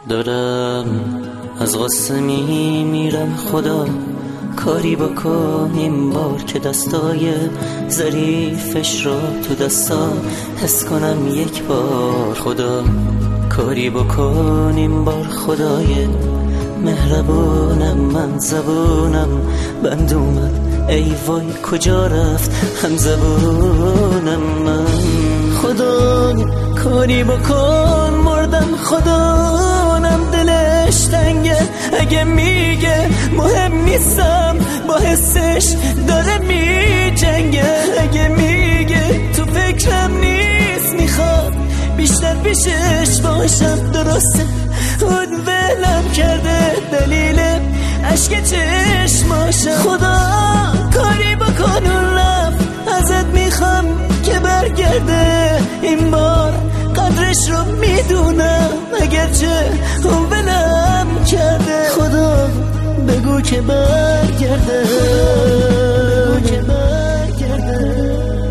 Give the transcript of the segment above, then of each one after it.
دارم از غصه میمیرم خدا، کاری بکن این بار که دستای ظریفش را تو دستا حس کنم یک بار. خدا کاری بکن این بار خدای مهربونم، من زبونم بند اومد ای وای کجا رفت هم زبونم من. خدا کاری بکن مردم خدانم دلش تنگه، اگه میگه مهم نیستم با حسش داره میجنگه، اگه میگه تو فکرم نیست میخواد بیشتر پیشش باشم، درسته اون ولم کرده دلیل عشق چشماشم. خدا کاری بکن اون رفت ازت میخوام که برگرده، این بار قدرش رو میدونم اگرچه اون ولم کرده. خدا بگو که برگرده، بگو که برگرده.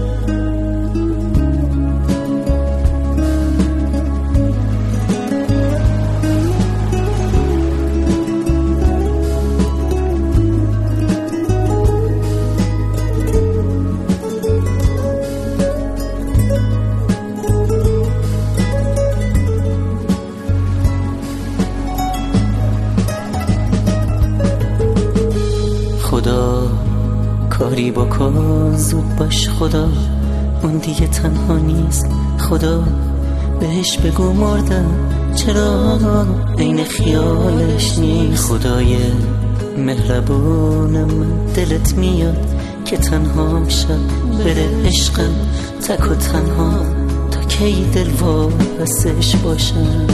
خدا کاری بکن زود باش خدا، اون دیگه تنها نیست خدا، بهش بگو مردم چرا عین خیالش نیست. خدای مهربونم من دلت میاد که تنها شب بره عشقم تک و تنها، تا کی دل وابستش باشم.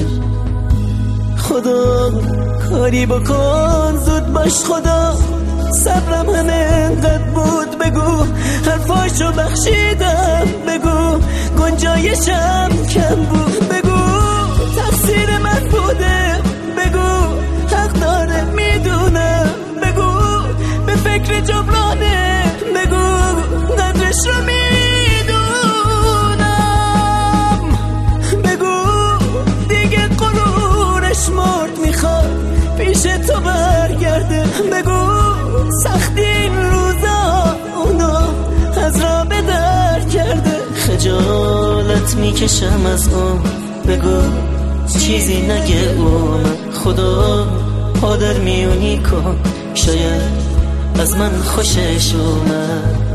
خدا کاری بکن زود باش خدا، صبرم همه انقدر بود بگو حرفاشو بخشیدم، بگو گنجایشم کم بود، بگو تقصیر من بوده، بگو حق داره میدونم، بگو به فکر جبرانه، بگو قدرش رو میدونم، بگو دیگه غرورش مرد میخواد پیش تو برگرده، بگو سختی این روزا اونا از را به در کرده. خجالت میکشم از اون، بگو چیزی نگه اون، خدا پادر میونی کن شاید از من خوشش اومد.